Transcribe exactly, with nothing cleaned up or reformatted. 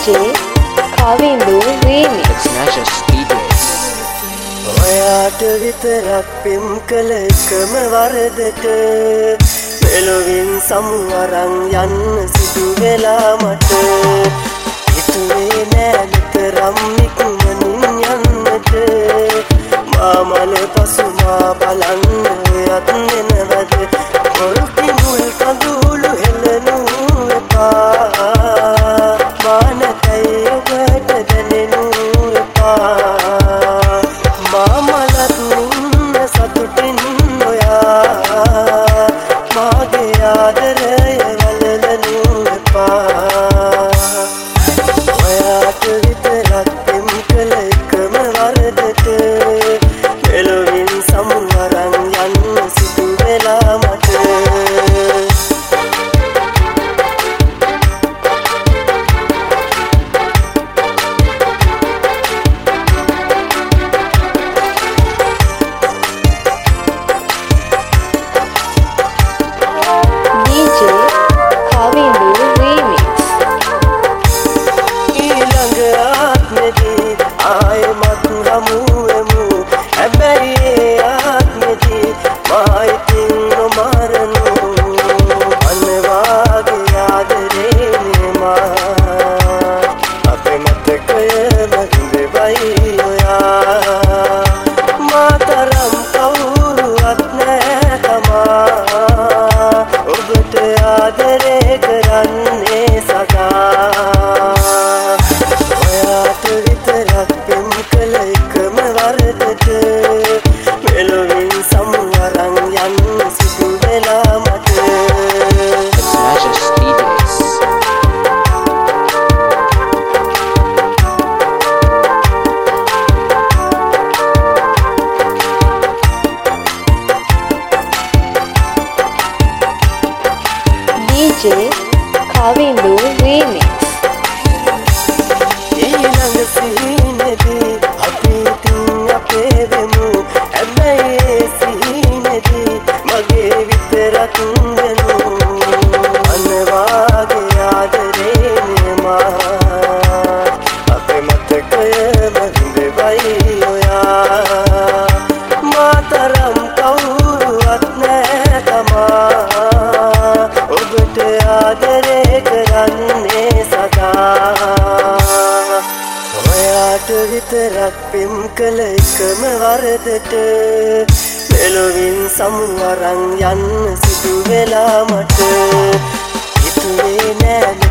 D J Kavindu Remix. It's Najas D Js. ඔයාට විතරක් පෙම් කළ එකම වරදට මෙලොවින් සමු අරන් යන්න සිදු වෙලා මට හිතුවේ නෑ නිතරම් ඉක්මනින් යන්නට මාමල පසුමා බලන්න ඔයත් නෙනවද පොල්කි මුල් කඳුළු හෙලනු එපා මානතයි ඔබට දැනෙනු එපා මාමලත් නින්න සතුටින් ඔයා මාගේ ආදරය වලලනු එපා ඔයාට විතරක් පෙම් කළ එකම වරදට මෙලොවින් සමු අරන් යන්න සිදු වෙලා මට D J Kavindu Remix. ඊළඟ සිහිනදී අපි තින් අපේ වෙමු හැබැයි සිහිනදී මගේ විතරක් වෙනු අනවාගේ ආදරේ නෙමා අපේ මතකය බඳවයි ඔයා මාතරම් කවුරුවත් නෑ තමා ඔබට ආදරේ කරන්නේ සදා ඔයාට විතරක් පෙම් කළ එකම වරදට මෙලොවින් සමු අරන් යන්න සිදු වෙලා මට හිතුවේ නෑ